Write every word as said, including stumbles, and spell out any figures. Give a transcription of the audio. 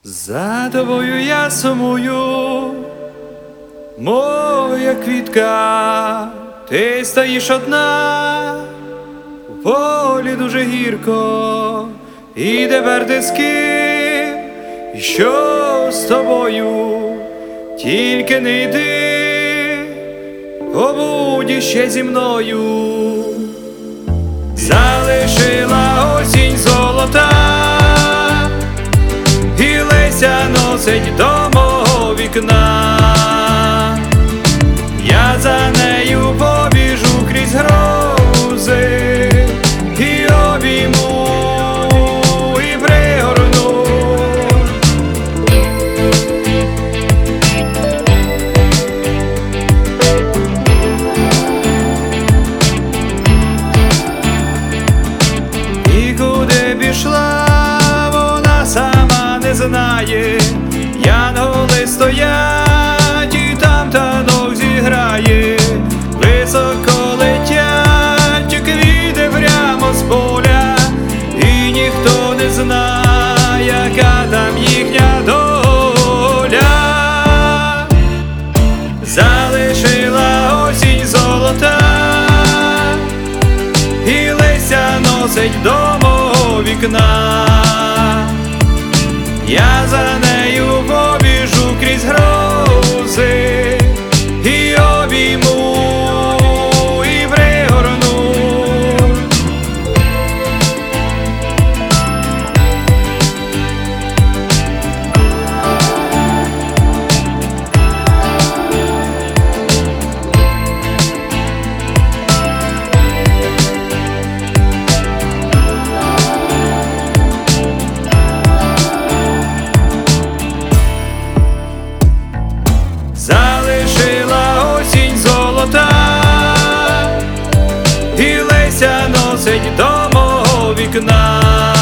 За тобою я сумую, моя квітка, ти стоїш одна, у полі дуже гірко, і тепер ти з ким, і що з тобою, тільки не йди, побудь іще зі мною. Залишила осінь золота, і Леся носить до мого вікна. Я за нею побіжу крізь грози, і обійму, і пригорну. І куди б ішла, вона сама не знає. Янголи стоять, і там танок зіграє. Високо летять квіти прямо з поля, і ніхто не знає, яка там їхня доля. Залишила осінь золота, і Леся носить до мого вікна. Я за нею побіжу крізь грози, і обійму, і пригорну. Залишила осінь золота, і Леся носить до мого вікна.